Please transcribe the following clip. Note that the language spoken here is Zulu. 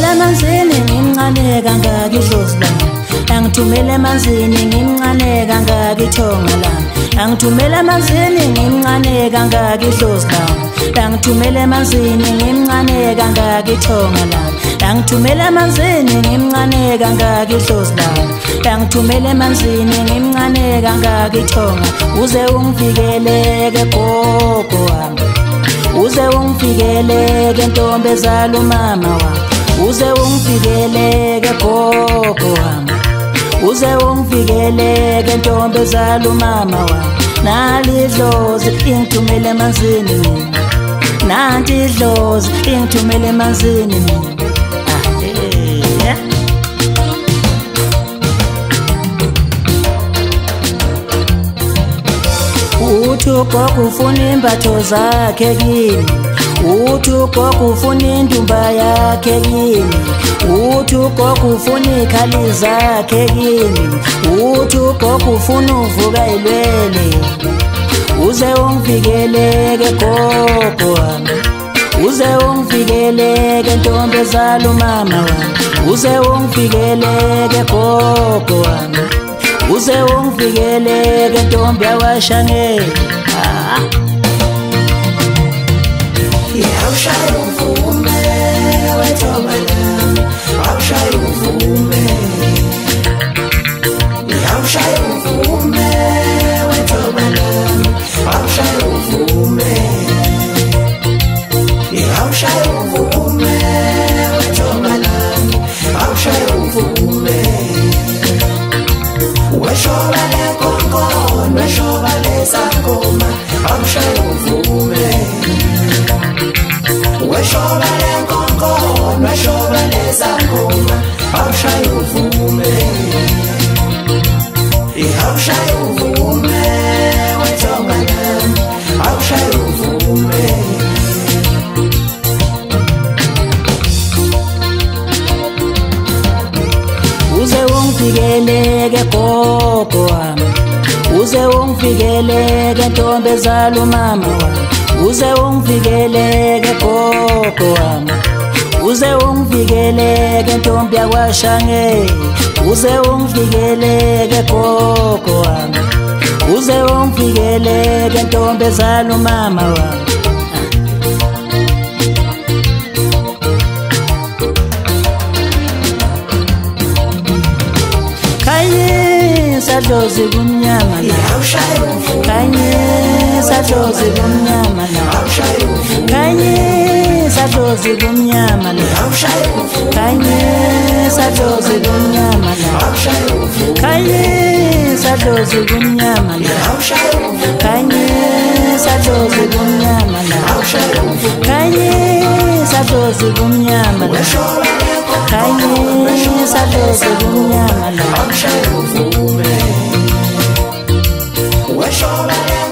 Angithumela emanzini ngimncane kangaka idlozi lami. Angithumela emanzini ngimncane kangaka ithonga lami. Angithumela emanzini ngimncane kangaka idlozi lami. Angithumela emanzini ngimncane kangaka ithonga lami. Angithumela emanzini ngimncane kangaka idlozi lami. Angithumela emanzini ngimncane kangaka ithonga. Uze ungivikeleke gogo wami. Uze ungivikeleke ntombi ezala umama wami. Uze ungivikeleke gogo wami. Uze ungivikeleke ntombi ezala umama wami. Nali idlozi ingithumela emanzini mina. Nanti idlozi ingithumela emanzini mina. Uthi ugogo ufuna imbatho zakhe kimi. Uthi ugogo ufuna indumba yakhe kimi. Uthi ugogo ufuna ikhali zakhe kimi. Uthi ugogo ufuna uvuka ilwele. Uze ungivikeleke gogo wami. Uze ungivikeleke ntombi ezala umama wami. Uze ungivikeleke gogo wami. Uze ungivikeleke ntombi yakwashangeni. Awushaya uvume wethoba lami. Awushaya uvume. Awushaya uvume wethoba lami. Awushaya uvume. Awushaya uvume wethoba lami. Awushaya uvume. Weshoba lenkonkolo, weshoba lesangoma. Awushaya uvume. Weshoba lenkonkolo, weshoba lesangoma. Awushaya uvume. Awushaya uvume wethoba lami. Awushaya uvume. Uze ungivikeleke gogo wami. Uze ungivikeleke ntombi ezala umama wami. Uze ungivikeleke gogo wami. Uze ungivikeleke ntombi yakwashangeni. Uze ungivikeleke gogo wami. Uze ungivikeleke ntombi ezala umama wami. Khanyisa dlozi kumnyama la. Khanyisa dlozi kumnyama la. Khanyisa dlozi kumnyama la. Khanyisa dlozi kumnyama la. Khanyisa dlozi kumnyama la. Khanyisa dlozi kumnyama la. Khanyisa dlozi kumnyama la. Khanyisa dlozi kumnyama la. Awushaya uvume. Weshoba